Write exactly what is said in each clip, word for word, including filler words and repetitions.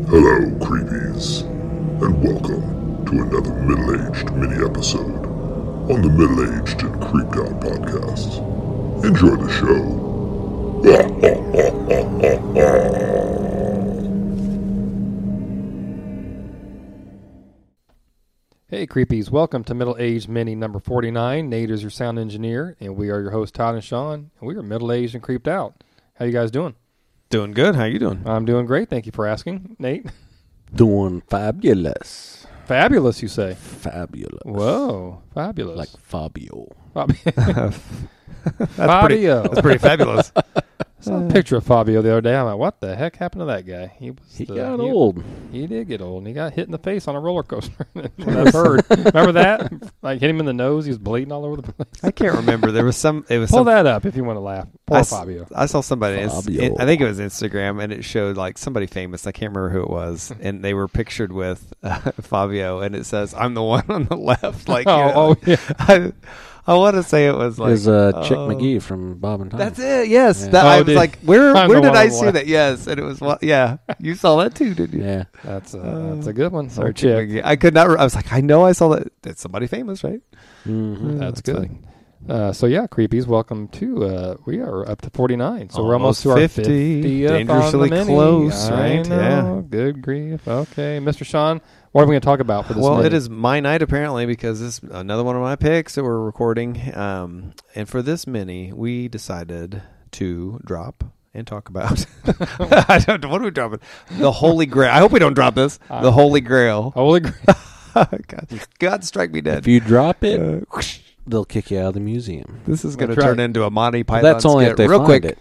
Hello, creepies, and welcome to another middle-aged mini-episode on the Middle-Aged and Creeped Out podcast. Enjoy the show. Hey creepies, welcome to Middle Aged Mini number forty-nine. Nate is your sound engineer, and we are your hosts, Todd and Sean, and we are middle-aged and creeped out. How you guys doing? Doing good. How you doing? I'm doing great. Thank you for asking, Nate. Doing fabulous. Fabulous, you say? Fabulous. Whoa, fabulous. Like Fabio. Fabio. that's Fabio. Pretty, that's pretty fabulous. I saw a picture of Fabio the other day. I'm like, what the heck happened to that guy? He was He the, got he, old. He did get old, and he got hit in the face on a roller coaster. That bird. Remember that? Like, hit him in the nose. He was bleeding all over the place. I can't remember. There was some. It was Pull some, that up if you want to laugh. Poor I, Fabio. I saw somebody. Fabio. I think it was Instagram, and it showed like somebody famous. I can't remember who it was, and they were pictured with uh, Fabio, and it says, "I'm the one on the left." Like, oh, you know, oh yeah. I, I want to say it was like Is uh, Chick oh. McGee from Bob and Tom. That's it. Yes, Yeah. that, Oh, I was did- like, where I'm where the did one I on the see left. that? Yes, and it was what? Yeah, you saw that too, didn't you? Yeah. That's a, Uh, that's a good one. Sorry, Or Chick. Chick McGee. I could not. Re- I was like, I know I saw that. That's somebody famous, right? Mm-hmm. That's, That's good. funny. Uh, so yeah, creepies, welcome to. Uh, we are up to forty-nine, so we're almost Almost to our fifty. fiftieth Dangerously on the mini. close, I right? know. Good grief. Okay, Mister Sean, what are we going to talk about for this? Well, mini? it is my night apparently because this is another one of my picks that we're recording. Um, and for this mini, we decided to drop and talk about. I don't know what are we dropping. The Holy Grail. I hope we don't drop this. Uh, the Holy Grail. Holy Grail. God, God strike me dead. If you drop it, Uh, whoosh. they'll kick you out of the museum. This is going to That's turn right. into a Monty But Python that's only skit if they real find quick. it.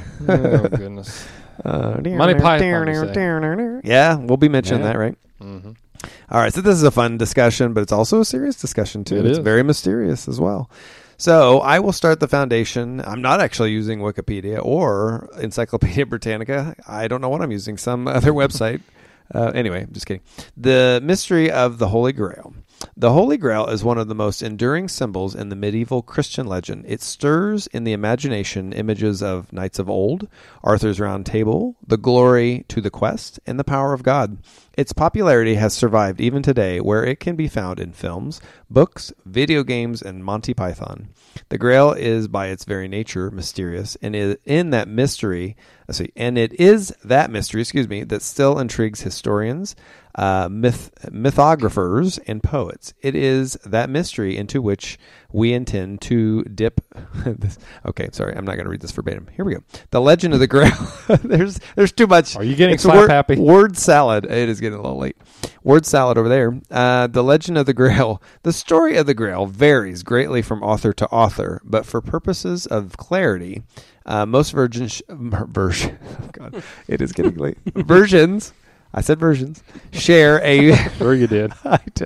Oh goodness. Uh, Monty Python, you say. Yeah, we'll be mentioning Yeah. that, right? Mm-hmm. All right, so this is a fun discussion, but it's also a serious discussion, too. It It's is. very mysterious as well. So I will start the foundation. I'm not actually using Wikipedia or Encyclopedia Britannica. I don't know what I'm using, some other website. Uh, anyway, just kidding. The mystery of the Holy Grail. The Holy Grail is one of the most enduring symbols in the medieval Christian legend. It stirs in the imagination images of knights of old, Arthur's Round Table, the glory to the quest, and the power of God. Its popularity has survived even today, where it can be found in films, books, video games, and Monty Python. The Grail is, by its very nature, mysterious, and is in that mystery, let's see, and it is that mystery, excuse me, that still intrigues historians, uh, myth, mythographers, and poets. It is that mystery into which we intend to dip. this, okay, sorry, I'm not going to read this verbatim. Here we go. The Legend of the Grail. there's there's too much. Are you getting It's slap word, happy? Word salad. It is getting a little late. Word salad over there. Uh, the Legend of the Grail. The story of the Grail varies greatly from author to author, but for purposes of clarity, uh, most virgins, version, oh God, it is getting late. Versions, I said versions, share a Sure you did.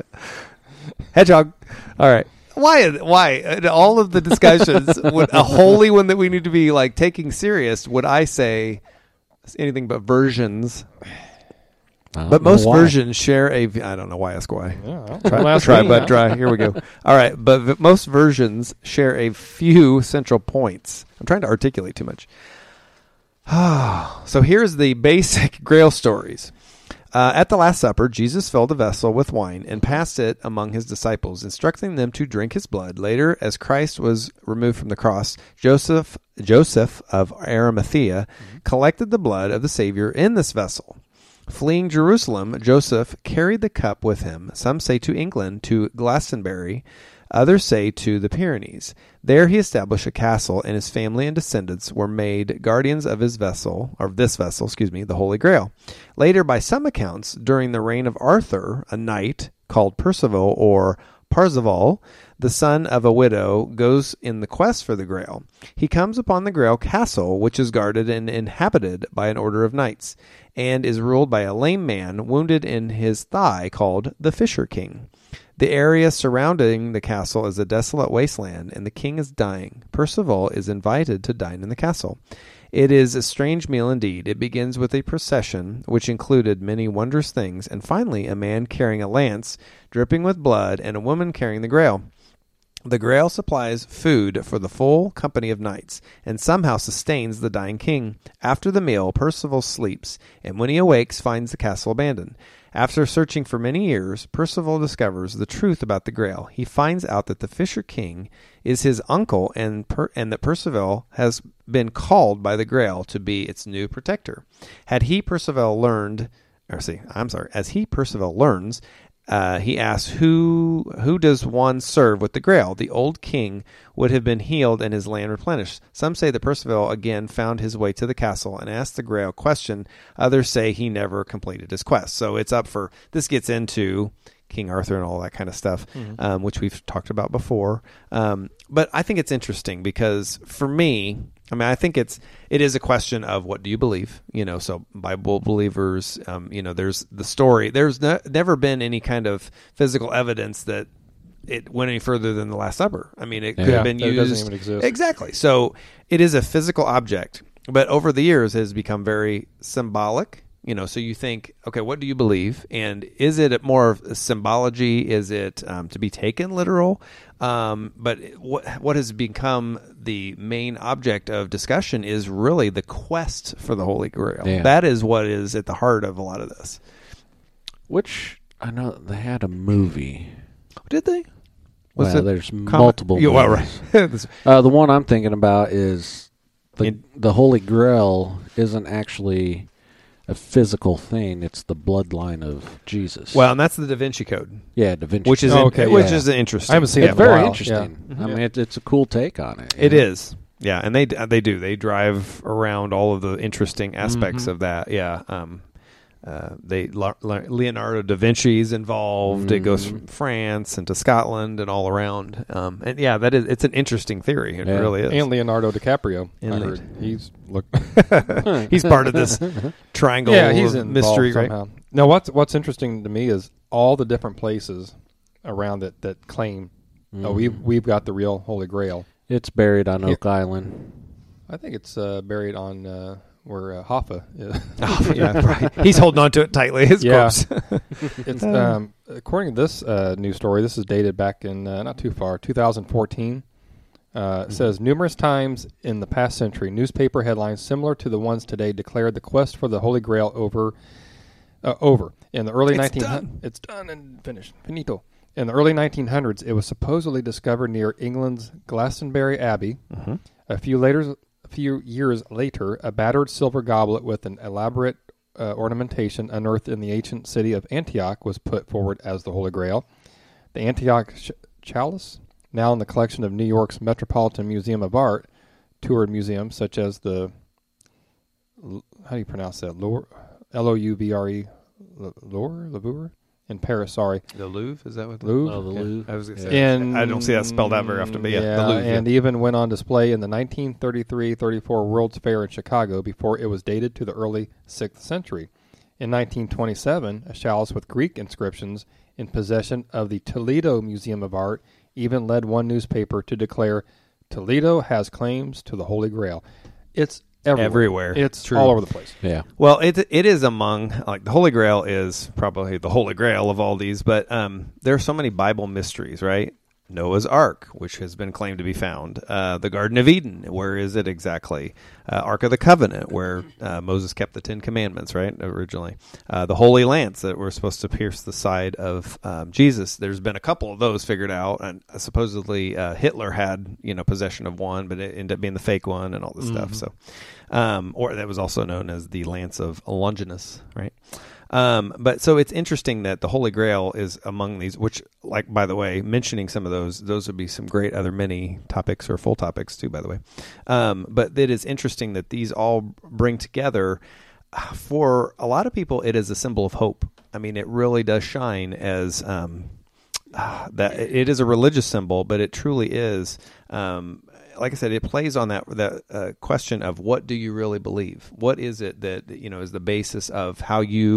hedgehog. All right. Why? Why? In all of the discussions, would a holy one that we need to be like taking serious, would I say anything but versions? I don't But know most why. versions share a. I don't know why. Ask why. Yeah, well, Try, last try week, but huh? try. Here we go. All right, but v- most versions share a few central points. I'm trying to articulate too much. So here's the basic Grail stories. Uh, at the Last Supper, Jesus filled a vessel with wine and passed it among his disciples, instructing them to drink his blood. Later, as Christ was removed from the cross, Joseph Joseph of Arimathea collected the blood of the Savior in this vessel. Fleeing Jerusalem, Joseph carried the cup with him, some say to England, to Glastonbury, others say to the Pyrenees. There he established a castle, and his family and descendants were made guardians of his vessel, or this vessel, excuse me, the Holy Grail. Later, by some accounts, during the reign of Arthur, a knight called Percival or Parzival, the son of a widow, goes in the quest for the Grail. He comes upon the Grail castle, which is guarded and inhabited by an order of knights, and is ruled by a lame man wounded in his thigh called the Fisher King. The area surrounding the castle is a desolate wasteland, and the king is dying. Percival is invited to dine in the castle. It is a strange meal indeed. It begins with a procession, which included many wondrous things, and finally a man carrying a lance, dripping with blood, and a woman carrying the Grail. The Grail supplies food for the full company of knights, and somehow sustains the dying king. After the meal, Percival sleeps, and when he awakes, finds the castle abandoned. After searching for many years, Percival discovers the truth about the Grail. He finds out that the Fisher King is his uncle, and per- and that Percival has been called by the Grail to be its new protector. Had he, Percival, learned, or see, I'm sorry, as he, Percival, learns, Uh, he asks, who who does one serve with the Grail? The old king would have been healed and his land replenished. Some say that Percival again found his way to the castle and asked the Grail question. Others say he never completed his quest. So it's up for, this gets into King Arthur and all that kind of stuff, mm-hmm. um, which we've talked about before. Um, but I think it's interesting because for me, I mean, I think it's it is a question of what do you believe? You know, so Bible believers, um, you know, there's the story. There's no, never been any kind of physical evidence that it went any further than the Last Supper. I mean, it yeah. could have been It used. doesn't even exist. Exactly. So it is a physical object, but over the years it has become very symbolic. You know, so you think, okay, what do you believe? And is it more of a symbology? Is it um, to be taken literal? Um, but what what has become the main object of discussion is really the quest for the Holy Grail. Yeah. That is what is at the heart of a lot of this. Which, I know they had a movie. Did they? Was Well, it there's com- multiple Yeah, well, movies. right. Uh, the one I'm thinking about is the In- the Holy Grail isn't actually a physical thing. It's the bloodline of Jesus. Well, and that's the Da Vinci Code, yeah, Da Vinci. which is Oh, in- okay, which yeah. is interesting. I haven't seen Yeah, it it's in a very while, interesting. yeah. I mean, it, it's a cool take on it. It you know? is. Yeah, and they they do. They drive around all of the interesting aspects Mm-hmm. of that. Yeah. Um, uh, they Leonardo da Vinci's involved. It goes from France into Scotland and all around. Um, and yeah, that is it's an interesting theory. It Yeah. really is. And Leonardo DiCaprio. And I Le- heard he's look. He's part of this triangle yeah, he's of involved mystery, right? somehow. Now, what's what's interesting to me is all the different places around it that claim, oh, we've we've got the real Holy Grail. It's buried on Yeah. Oak Island. I think it's uh, buried on uh, where uh, Hoffa is. Oh, yeah, right. He's holding on to it tightly. His Yeah. corpse. It's um, according to this uh, news story. This is dated back in uh, not too far, two thousand fourteen. Uh, it says numerous times in the past century, newspaper headlines similar to the ones today declared the quest for the Holy Grail over. Uh, over in the early It's nineteen done. hundreds. It's done and finished. Finito. In the early nineteen hundreds, it was supposedly discovered near England's Glastonbury Abbey. Mm-hmm. A few later, a few years later, a battered silver goblet with an elaborate uh, ornamentation unearthed in the ancient city of Antioch was put forward as the Holy Grail. The Antioch ch- chalice, now in the collection of New York's Metropolitan Museum of Art, toured museums such as the, how do you pronounce that? Louvre, L O U V R E, Louvre, Louvre in Paris. Sorry, The Louvre, is that what? Louvre. Oh, the Yeah, Louvre. I was gonna Yeah. say. And I don't see that spelled out very often, but yeah, the Louvre. and even went on display in the nineteen thirty-three thirty-four World's Fair in Chicago before it was dated to the early sixth century. In nineteen twenty-seven, a chalice with Greek inscriptions in possession of the Toledo Museum of Art even led one newspaper to declare Toledo has claims to the Holy Grail. It's everywhere. Everywhere. It's True. all over the place. Yeah. Well, it it is among, like, the Holy Grail is probably the Holy Grail of all these, but um, there are so many Bible mysteries, right? Noah's Ark, which has been claimed to be found. Uh, the Garden of Eden, where is it exactly? Uh, Ark of the Covenant, where uh, Moses kept the Ten Commandments, right, originally. Uh, the Holy Lance that were supposed to pierce the side of um, Jesus. There's been a couple of those figured out, and uh, supposedly uh, Hitler had, you know, possession of one, but it ended up being the fake one and all this stuff. So, um, or that was also known as the Lance of Longinus, right? Um, but so it's interesting that the Holy Grail is among these, which, like, by the way, mentioning some of those, those would be some great other mini topics or full topics too, by the way. Um, but it is interesting that these all bring together. For a lot of people, it is a symbol of hope. I mean, it really does shine as, um, uh, that it is a religious symbol, but it truly is, um, like I said, it plays on that that uh, question of what do you really believe? What is it that, you know, is the basis of how you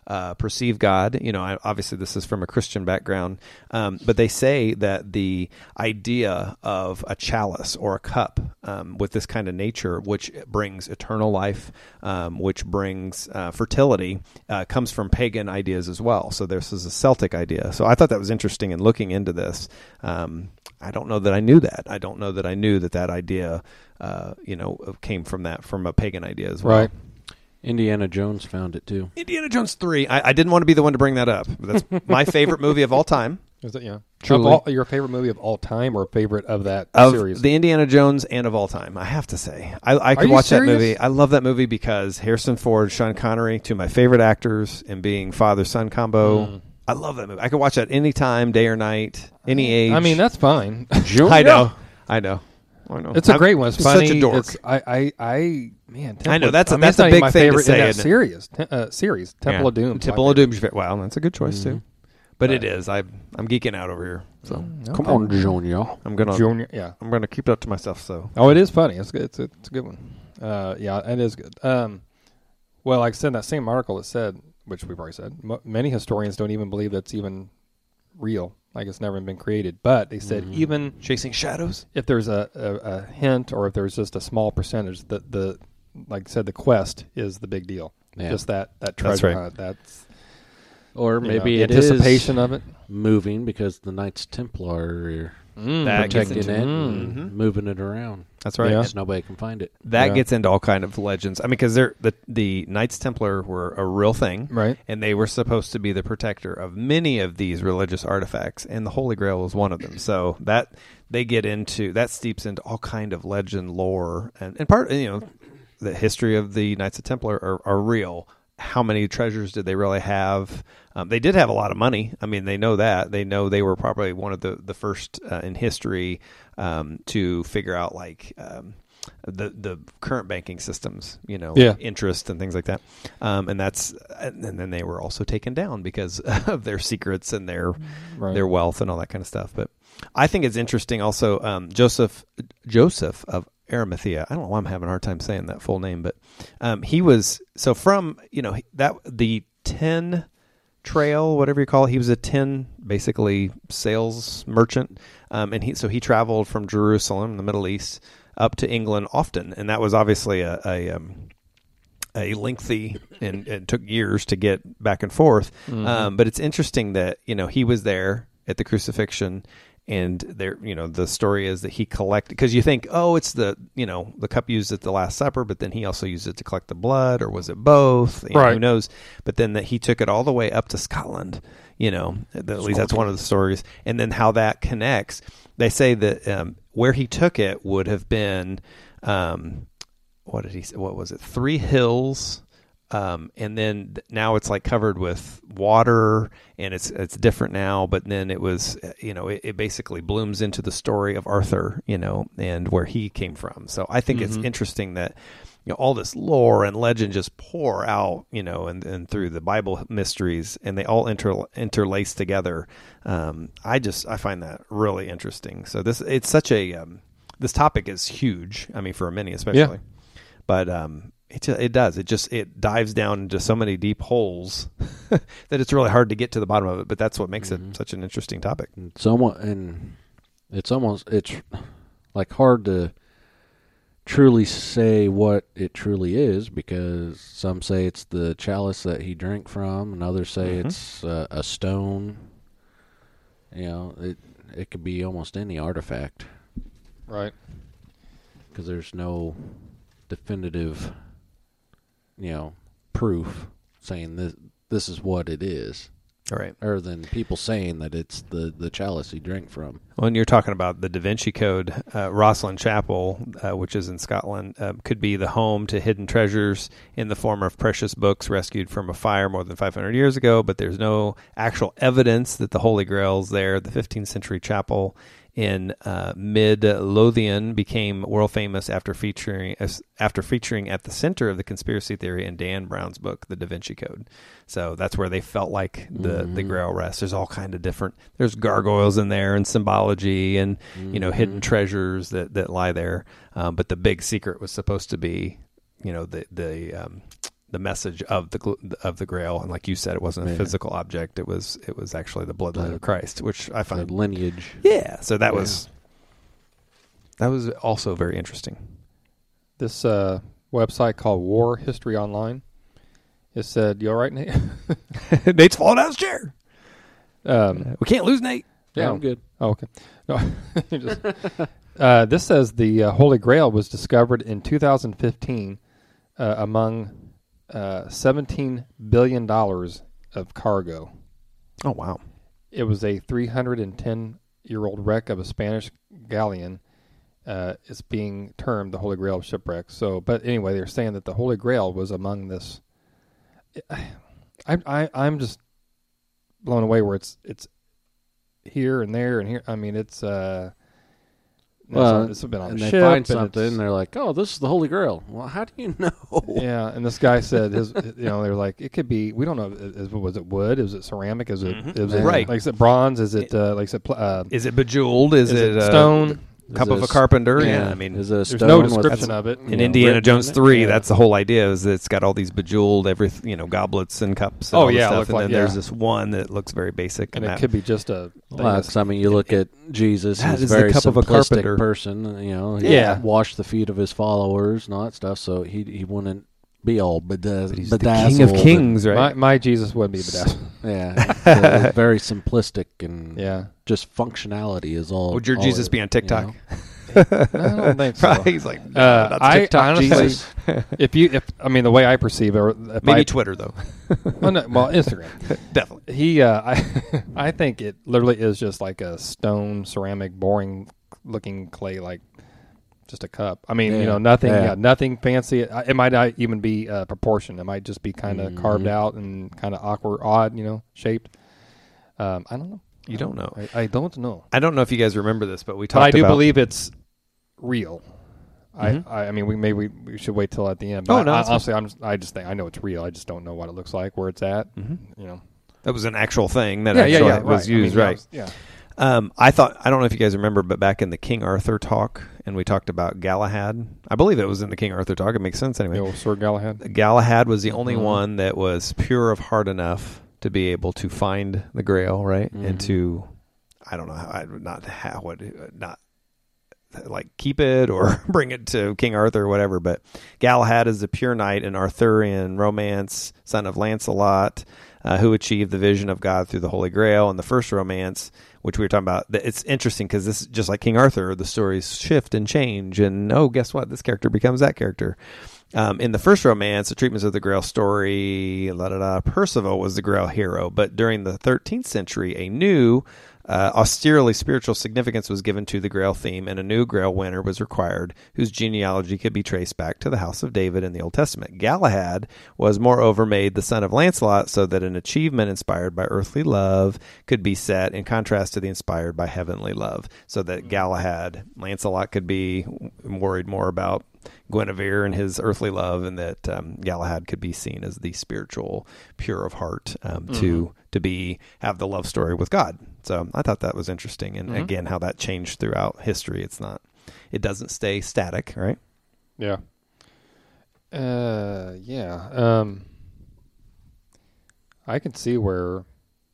uh, perceive God. You know, I, obviously this is from a Christian background, um, but they say that the idea of a chalice or a cup um, with this kind of nature, which brings eternal life, um, which brings uh, fertility, uh, comes from pagan ideas as well. So this is a Celtic idea. So I thought that was interesting in looking into this. Um, I don't know that I knew that. I don't know that I knew that that idea, uh, you know, came from that, from a pagan idea as well. Right. Indiana Jones found it too. Indiana Jones three. I, I didn't want to be the one to bring that up. But that's my favorite movie of all time. Is it? Yeah. Truly. Of all, your favorite movie of all time, or favorite of that Of series? the Indiana Jones and of all time, I have to say. I, I could you watch serious? that movie. I love that movie because Harrison Ford, Sean Connery, two of my favorite actors, and being father-son combo. Mm. I love that movie. I could watch that any time, day or night, any age. I mean, that's fine. I know. I know. I know. It's a I'm great one. It's funny. Such a dork. It's, I, I, I, man. Temple, I know, that's a- I mean, that's it's a not big even my thing to favorite say, in that isn't it? series. Te- uh, series Temple Yeah. of Doom. Temple of Doom's very- Well, that's a good choice too. But it is. I I'm geeking out over here. So Come on, Junior. I'm gonna Junior. Yeah. I'm gonna keep it up to myself. So Oh, it is funny. It's good. It's a, it's a good one. Uh, yeah, it is good. Um, well, like I said, in that same article, it said, which we've already said, m- many historians don't even believe that's even real. Like it's never been created. But they said Mm-hmm. even chasing shadows. if there's a, a, a hint, or if there's just a small percentage, that the, like I said, the quest is the big deal. Yeah. Just that that That's treasure right. hunt. That's Or you maybe know, it the anticipation is of it. moving because the Knights Templar are Mm, That gets protecting into- it and Mhm. moving it around. That's right. Yeah. So nobody can find it. That Yeah. gets into all kind of legends. I mean, because they're the the Knights Templar were a real thing, Right. and they were supposed to be the protector of many of these religious artifacts, and the Holy Grail was one of them. So that they get into that steeps into all kind of legend, lore, and and part you know the history of the Knights of Templar are, are real. How many treasures did they really have? Um, they did have a lot of money. I mean, they know that. They know they were probably one of the the first uh, in history um, to figure out like um, the the current banking systems, you know, Yeah. interest and things like that. Um, and that's and then they were also taken down because of their secrets and their Right. their wealth and all that kind of stuff. But I think it's interesting also um, Joseph Joseph of Arimathea. I don't know why I'm having a hard time saying that full name, but um, he was so from you know that the tin trail, whatever you call it. He was a tin basically sales merchant, um, and he so he traveled from Jerusalem in the Middle East up to England often, and that was obviously a a, um, a lengthy and it took years to get back and forth. Mm-hmm. Um, but it's interesting that you know he was there at the crucifixion. And there, you know, the story is that he collected, because you think, oh, it's the, you know, the cup used at the Last Supper, but then he also used it to collect the blood, or was it both? You know, Right. who knows? But then that he took it all the way up to Scotland, you know, at least that's one of the stories. And then how that connects. They say that um, where he took it would have been, um, what did he say? What was it? Three hills. Um, and then th- now it's like covered with water, and it's it's different now. But then it was, uh, you know, it, it basically blooms into the story of Arthur, you know, and where he came from. So I think it's interesting that you know all this lore and legend just pour out, you know, and, and through the Bible mysteries, and they all inter interlace together. Um, I just I find that really interesting. So this it's such a um, this topic is huge. I mean, for many especially, but um. It, ju- it does. It just it dives down into so many deep holes that it's really hard to get to the bottom of it. But that's what makes Mhm. it such an interesting topic. It's almost, and it's almost, it's like hard to truly say what it truly is, because some say it's the chalice that he drank from, and others say Mhm. it's uh, a stone. You know, it it could be almost any artifact, Right. because there's no definitive, you know, proof saying this this is what it is, All right. other than people saying that it's the, the chalice he drank from. When you're talking about the Da Vinci Code, uh, Rosslyn Chapel, uh, which is in Scotland, uh, could be the home to hidden treasures in the form of precious books rescued from a fire more than five hundred years ago, but there's no actual evidence that the Holy Grail's there. The fifteenth century chapel in uh, Mid Lothian became world famous after featuring as, after featuring at the center of the conspiracy theory in Dan Brown's book, The Da Vinci Code. So that's where they felt like the, Mhm. the Grail rests. There's all kind of different. There's gargoyles in there and symbology and you know hidden treasures that, that lie there. Um, but the big secret was supposed to be, you know, the the um, the message of the gl- of the Grail, and like you said, it wasn't a Yeah. physical object. It was it was actually the bloodline The- of Christ, which I The find lineage. yeah. So that Yeah. was that was also very interesting. This uh, website called War History Online. It said, "You all right, Nate?" Nate's falling out of his chair. um, We can't lose Nate. Yeah, Oh. I'm good. oh, okay. No, just, uh, this says the uh, Holy Grail was discovered in two thousand fifteen uh, among uh, seventeen billion dollars of cargo. Oh wow. It was a three hundred ten year old wreck of a Spanish galleon. Uh, it's being termed the Holy Grail of shipwrecks. So, but anyway, they're saying that the Holy Grail was among this. I, I, I'm just blown away where it's it's here and there and here. I mean, it's uh, Well, it's, it's been on and the they ship find and something, it's- and they're like, "Oh, this is the Holy Grail." Well, how do you know? Yeah, and this guy said his, you know, they're like, it could be, we don't know, is, was it wood? Is it ceramic? Is it, Mhm. is it Right. like, is it bronze? Is it, uh, like, is it, pl- uh, Is it bejeweled? Is, is it, it uh, stone? Cup Is it of a s- carpenter? Yeah, yeah. I mean, is it a There's stone no with- description of it. you in know, Indiana written Jones in it? three, Yeah. that's the whole idea. Is that it's got all these bejeweled, every you know, goblets and cups. And Oh, all this yeah, it stuff. looked and like- then yeah. there's this one that looks very basic. And And, it that, could be just a thing Well, that's- 'cause, I mean, you look at Jesus; That he's is a the very cup of a simplistic carpenter. person. You know, he Yeah. washed the feet of his followers and all that stuff. So he he wouldn't be all bedaz- but he's the bedazzled. King of and- Kings, right? my, my Jesus wouldn't be bedazzled. Yeah, so it's very simplistic and Yeah. just functionality is all. Would your all Jesus it- be on you TikTok? know? No, I don't think so. Right? He's like, no, Uh, not I TikTok honestly, Jesus. if you, if I mean, the way I perceive it, or if Maybe I, Twitter though. well, no, well, Instagram. Definitely. He, uh, I, I think it literally is just like a stone, ceramic, boring looking clay, like just a cup. I mean, Yeah. you know, nothing, Yeah. yeah, nothing fancy. It, it might not even be uh, proportioned. It might just be kind of Mhm. carved out and kind of awkward, odd, you know, shaped. Um, I don't know. You don't know. I, I don't know. I don't know if you guys remember this, but we But I talked do about. believe it's real. Mhm. I, I, I mean, we maybe we should wait till at the end. But Oh, I- no, I, that's fine. honestly, I'm just, I just think I know it's real. I just don't know what it looks like, where it's at. Mhm. You know, That was an actual thing that yeah, actually yeah, yeah, was right. I mean, used, yeah, right? Yeah, Um, I thought I don't know if you guys remember, but back in the King Arthur talk, and we talked about Galahad. I believe it was in the King Arthur talk. It makes sense anyway. the old Sir Galahad. Galahad was the only Mhm. one that was pure of heart enough to be able to find the Grail, right? And Mhm. to, I don't know how, I not how would not like keep it or bring it to King Arthur or whatever. But Galahad is the pure knight in Arthurian romance, son of Lancelot, uh, who achieved the vision of God through the Holy Grail. In the first romance, which we were talking about, it's interesting because this is just like King Arthur, the stories shift and change. And oh, guess what? This character becomes that character. Um, in the first romance, the treatments of the Grail story, la da da, Percival was the Grail hero. But during the thirteenth century, a new, uh, austerely spiritual significance was given to the Grail theme, and a new Grail winner was required, whose genealogy could be traced back to the house of David in the Old Testament. Galahad was moreover made the son of Lancelot, so that an achievement inspired by earthly love could be set in contrast to the inspired by heavenly love. So that Galahad, Lancelot could be worried more about Guinevere and his earthly love, and that um, Galahad could be seen as the spiritual, pure of heart, um, Mm-hmm. to to be have the love story with God. So I thought that was interesting, and Mhm. again, how that changed throughout history. It's not, it doesn't stay static, right? Yeah. Uh, yeah. Um, I can see where,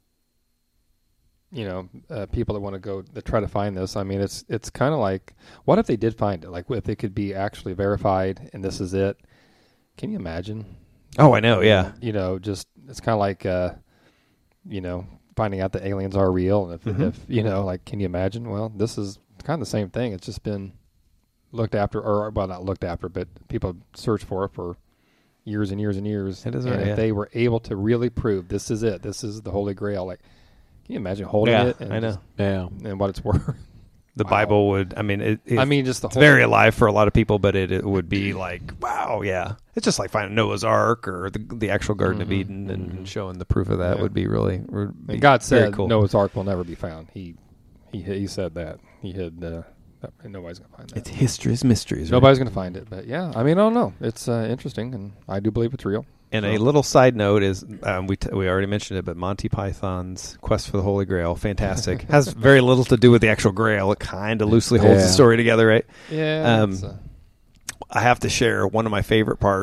you know, uh, people that want to go that try to find this. I mean, it's it's kind of like, what if they did find it? Like, if it could be actually verified, and this is it. Can you imagine? Oh, I know, yeah. You know, just it's kind of like, uh, you know, finding out that aliens are real, and if, Mhm. if you know, like, can you imagine? Well, this is kind of the same thing. It's just been looked after, or well, not looked after, but people search for it for years and years and years. It is and right, if yeah. they were able to really prove this is it, this is the Holy Grail, like, can you imagine holding Yeah, it? And I know. just- Yeah. and what it's worth. The Wow. Bible would, I mean, it, it, I mean, just the it's whole very alive for a lot of people, but it, it would be like, wow, yeah. It's just like finding Noah's Ark or the the actual Garden of Mhm, Eden, and mhm. showing the proof of that Yeah. would be really, would be And God very said cool. Noah's Ark will never be found. He he he said that. He had uh, that- nobody's gonna find that. It's history's mysteries. Right? Nobody's gonna find it. But yeah, I mean, I don't know. It's uh, interesting, and I do believe it's real. And So- a little side note is, um, we t- we already mentioned it, but Monty Python's Quest for the Holy Grail, fantastic. Has very little to do with the actual Grail. It kind of loosely holds Yeah. the story together, right? Yeah. Um, it's, uh, I have to share one of my favorite parts.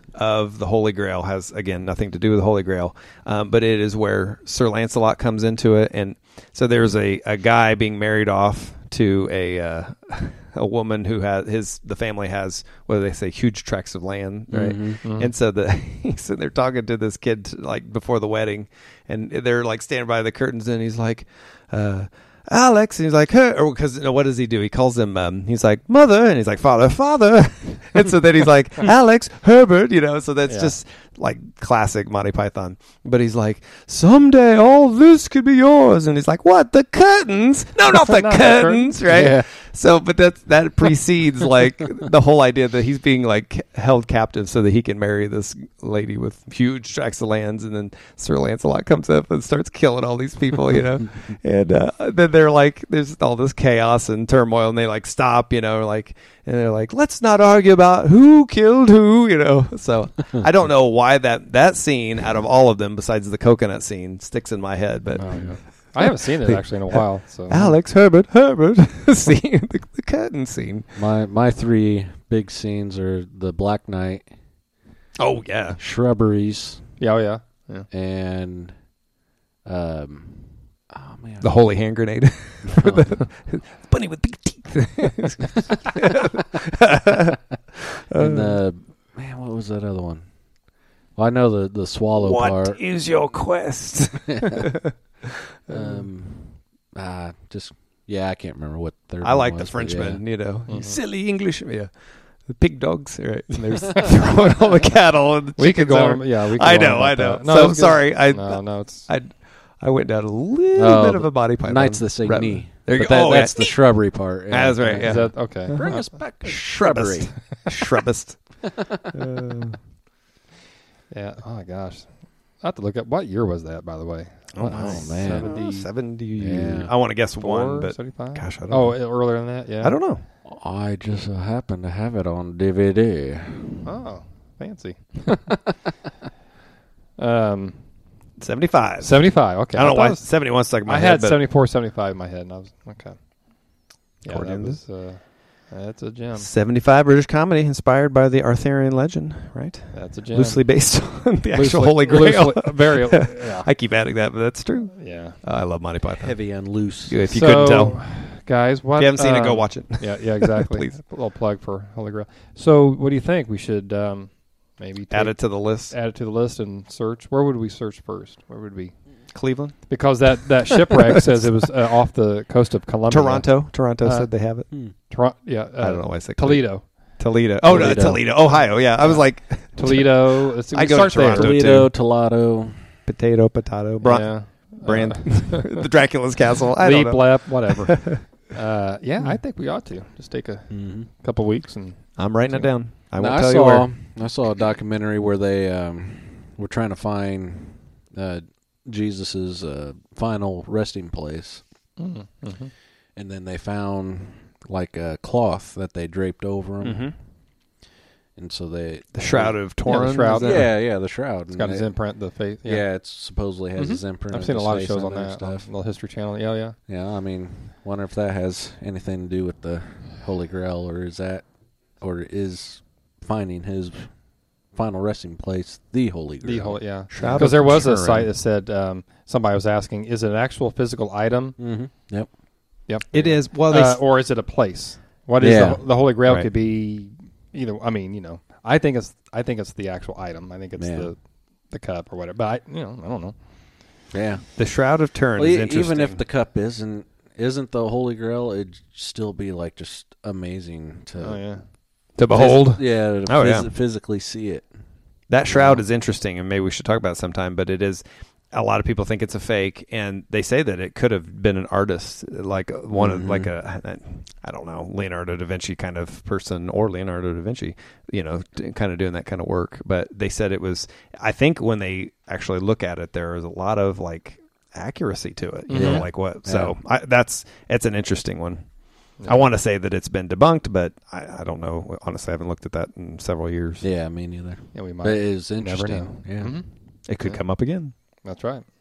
of the Holy Grail has, again, nothing to do with the Holy Grail, um, but it is where Sir Lancelot comes into it. And so there's a, a guy being married off to a uh, a woman who has his the family has, what do they say, huge tracts of land, right? Mhm, mhm. And so the he's sitting there talking to this kid like before the wedding, and they're like standing by the curtains, and he's like, uh, Alex, and he's like, hey, or because you know, what does he do? He calls him, um, he's like, mother, and he's like, father, father, and so then he's like, Alex, Herbert, you know, so that's Yeah. just like classic Monty Python. But he's like, someday all this could be yours, and he's like, what, the curtains? No, not the Not the curtains, curtains. right? Yeah. So, but that that precedes like the whole idea that he's being like held captive so that he can marry this lady with huge tracts of lands, and then Sir Lancelot comes up and starts killing all these people, you know, and uh, then they're like, there's all this chaos and turmoil, and they like stop, you know, like, and they're like, let's not argue about who killed who, you know. So I don't know why that that scene out of all of them, besides the coconut scene, sticks in my head, but. Oh, yeah. I haven't seen it actually in a while. So Alex, Herbert, Herbert, scene, the, the curtain scene. My my three big scenes are the Black Knight, Oh yeah, Shrubberies, Yeah, oh yeah, yeah. and um, oh man, the holy hand grenade. For the bunny with big teeth. and the man, what was that other one? Well, I know the the swallow What part. is your quest? Um, ah, just yeah, I can't remember what third. I one like the was, but Frenchman, you know, you Mhm. silly English. Yeah, the pig dogs, right? And there's throwing all the cattle and the We could chickens go over. on. Yeah, we. Could I go know, on I about know. that. So, it's good. sorry, I- no, no, it's. I I went down a little Oh, bit of a body pipe. Knights of the Saint Denis. There you But go. that, Oh, that's yeah. the shrubbery part. Yeah. That's right, yeah. Is that okay? Bring Uh, us back to shrubbery. Shrubist. uh, Yeah. Oh my gosh, I have to look up what year was that, by the way. oh, What, nice. man. seventy, seventy Yeah. I want to guess one, Four, but seventy-five? gosh, I don't Oh, know. earlier than that. Yeah. I don't know. I just uh, happen to have it on D V D. Oh, fancy. um, seventy-five. seventy-five. Okay. I don't know thought why it was- seventy-one stuck in my I head. had but seventy-four, seventy-five in my head, and I was okay. Yeah, According that to- was. Uh, that's a gem. seventy-five British comedy inspired by the Arthurian legend, right? That's a gem. Loosely based on the actual Loosely- Holy Grail. loosely- very. Yeah. I keep adding that, but that's true. Yeah. Uh, I love Monty Python. Heavy and loose. If you So, couldn't tell. guys, what? If you haven't seen it, go um, watch it. Yeah, yeah, exactly. Please. A little plug for Holy Grail. So, what do you think? We should um, maybe take, Add it to the list. add it to the list and search. Where would we search first? Where would we? Cleveland? Because that, that shipwreck says it was uh, off the coast of Colombia. Toronto. Toronto Uh, said they have it. Hmm. Toronto. Yeah. Uh, I don't know why I said Cleveland. Toledo. Toledo. Oh, no, Toledo. Toledo. Ohio. Yeah. I was like, Toledo. Let's see, I we go to start there. Toronto. Toledo, too. Toledo. potato, potato. Bron- Yeah. Brand. Uh, the Dracula's castle. I don't Leap, know. lap, whatever. uh, yeah, I think we ought to just take a Mm-hmm. couple weeks and I'm writing it down. I won't I tell saw you where. I saw a documentary where they um, were trying to find uh, Jesus's uh, final resting place, mm-hmm. and then they found like a cloth that they draped over him, Mm-hmm. and so they The Shroud of Turin. Shroud. is that- yeah yeah the shroud. It's And got his they- imprint, the face. Yeah, Yeah, it supposedly has Mhm. his imprint. I've of seen a his lot of face shows on there and that stuff. on the History Channel. Yeah, yeah. Yeah, I mean, wonder if that has anything to do with the Holy Grail, or is that, or is finding his final resting place the Holy Grail? The whole, yeah. Shroud Because of there was a Turin. site that said um, somebody was asking, is it an actual physical item? Mm-hmm. Yep. Yep. It is. Well, they Uh, s- or is it a place? What is Yeah. the, the Holy Grail? Right. Could be either. I mean, you know, I think it's I think it's the actual item. I think it's Yeah. the the cup or whatever. But I, you know, I don't know. Yeah. the Shroud of Turin Well, is e- interesting. even if the cup isn't isn't the Holy Grail, it'd still be like just amazing to Oh yeah. to behold. phys- yeah, to Oh, phys- yeah. physically see it. That shroud Yeah. is interesting, and maybe we should talk about it sometime. But it is. A lot of people think it's a fake, and they say that it could have been an artist, like one of Mhm. like a, I don't know, Leonardo da Vinci kind of person, or Leonardo da Vinci, you know, d- kind of doing that kind of work. But they said it was. I think when they actually look at it, there is a lot of like accuracy to it. You know, Mhm. like what. Yeah. So I, that's it's an interesting one. Yeah. I want to say that it's been debunked, but I, I don't know. Honestly, I haven't looked at that in several years. Yeah, me neither. Yeah, we might. But it is Never know. interesting. Yeah. Mhm. It could Yeah. come up again. That's right.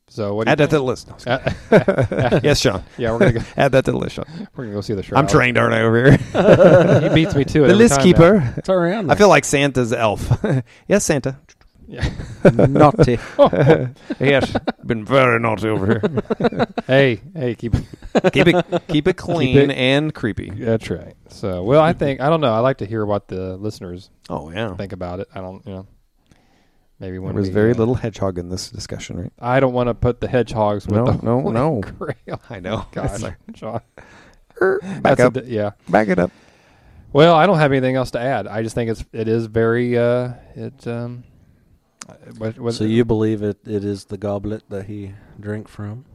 So what? Do Add you that to the list. No, Uh, yes, Sean. yeah, we're gonna go, Add that to the list, Sean. we're gonna go see the shroud. I'm trained, aren't I, over here? He beats me to it. The every list time keeper. now. It's around I feel like Santa's elf. Yes, Santa. Yeah. naughty. Yes, been very naughty over here. Hey, hey, keep. keep it, keep it clean it- and creepy. That's right. So, well, I think I don't know. I like to hear what the listeners Oh yeah, think about it. I don't, you know, maybe when there was we, very uh, little hedgehog in this discussion, right? I don't want to put the hedgehogs with No, the no, Holy no. Grail. I know. God, It's like, Sean. back That's up, a di- yeah. back it up. Well, I don't have anything else to add. I just think it's it is very uh, it um. What, what, So you believe it, it is the goblet that he drank from?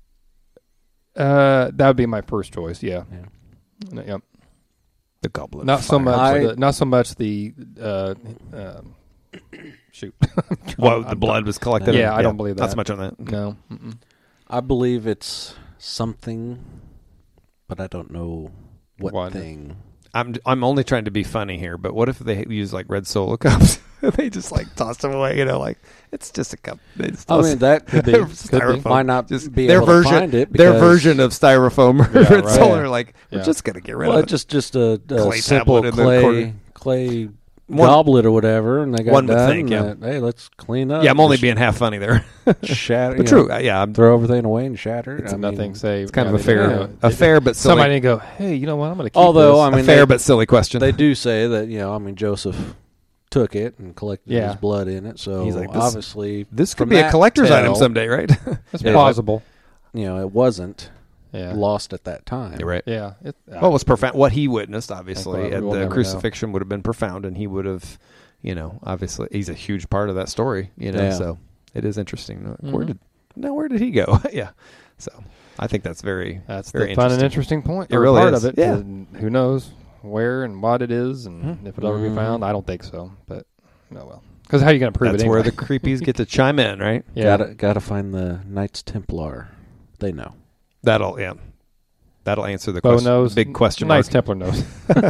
uh that would be my first choice. Yeah. Yeah. Yep. The goblet. Not of so fire. much. I- the, not so much the uh, um, shoot. Well, the I'm- blood was collected. Yeah, in- I don't believe Not that. so much on that. No. Mm-mm. I believe it's something, but I don't know what What? thing. I'm I'm only trying to be funny here, but what if they use like red Solo cups? They just like toss them away, you know, like it's just a cup. They just I toss- mean, that could be. Could be. Styrofoam. Why not Just be their able version, to find it? their because- version of styrofoam or Yeah, red right. Solo. are Like we're Yeah. just gonna get rid Well, of it. just just a, a Clay simple tablet in the clay corner. clay One- goblet or whatever, and they got One would done. think, yeah. that, hey, let's clean up. Yeah, I'm only Just being half funny there. shatter. But you true, know, uh, yeah, I'm, throw everything away and shatter. It's I nothing mean, say. it's kind yeah, of a they fair, didn't, a they- fair but silly, Somebody didn't go, hey, you know what? I'm going to keep Although, this. I mean, a fair they- but silly question. They do say that, you know, I mean, Joseph took it and collected Yeah. his blood in it, so He's like, this- obviously This could from be a that collector's tell, item someday, right? It's Yeah. plausible. You know, it wasn't Yeah. lost at that time. You're right. Yeah. It, What was profound? What he witnessed, obviously, Well, at we'll the never crucifixion would have been profound, and he would have, you know, obviously, he's a huge part of that story. You know, Yeah. so it is interesting. Where Mhm. did now? Where did he go? Yeah. So I think that's very That's very the fun and interesting. interesting point. It or really part is. of it. Yeah. And who knows where and what it is, and Mhm. if it'll ever be Mhm. found? I don't think so. But no, well, because how are you going to prove That's it? where Anyway? the creepies get to chime in, right? yeah. Gotta gotta find the Knights Templar. They know. That'll yeah. That'll answer the Bo question. knows. Big question Nice mark. Templar knows.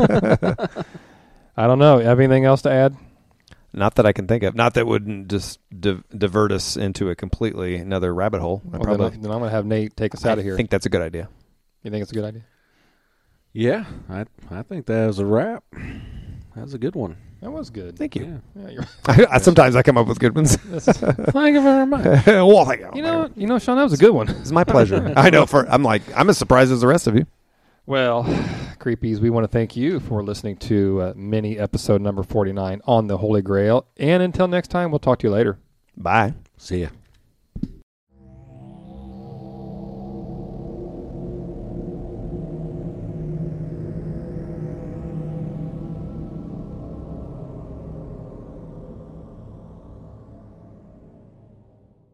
I don't know. Have anything else to add? Not that I can think of. Not that wouldn't just di- divert us into a completely another rabbit hole. I Well, probably then, then I'm going to have Nate take us out I of here. think that's a good idea. You think it's a good idea? Yeah, I I think that was a wrap. That was a good one. That was good. Thank you. Yeah. Yeah, you're, I, sometimes I come up with good ones. this is, Thank you very much. well, thank you. you know, you know, Sean, that was a good one. It's my pleasure. I know. For I'm like I'm as surprised as the rest of you. Well, creepies, we want to thank you for listening to uh, mini episode number forty-nine on the Holy Grail. And until next time, we'll talk to you later. Bye. See ya.